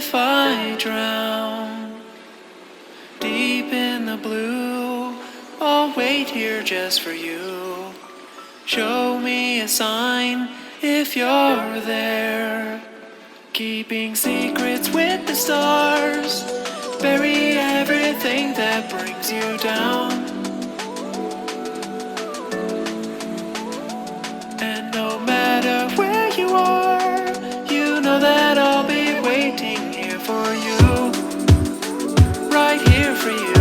if I drown deep in the blue? I'll wait here just for you. Show me a sign if you're there. Keeping secrets with the stars. Bury everything that brings you down. And no matter where you are, you know that I'll be waiting here for you. Right here for you.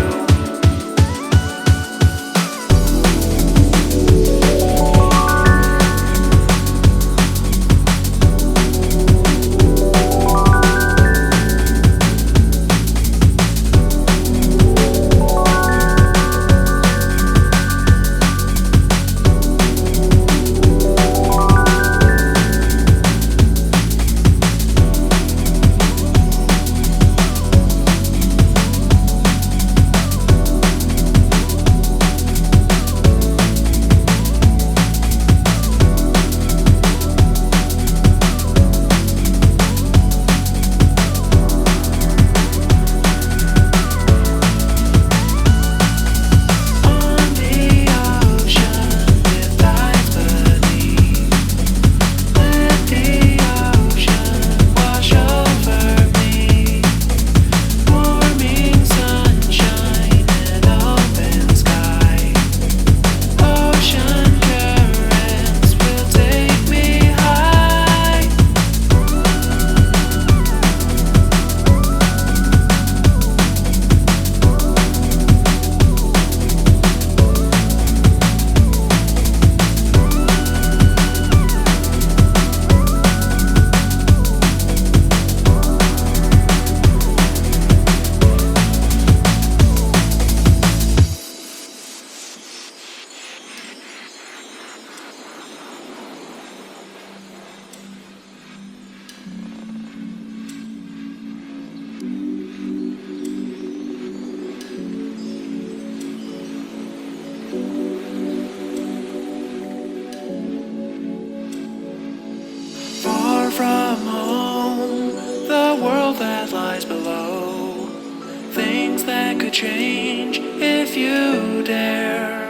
From home, the world that lies below, things that could change if you dare.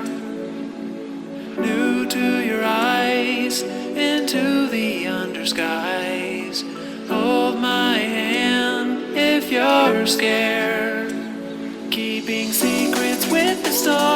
New to your eyes, into the under skies. Hold my hand if you're scared. Keeping secrets with the stars.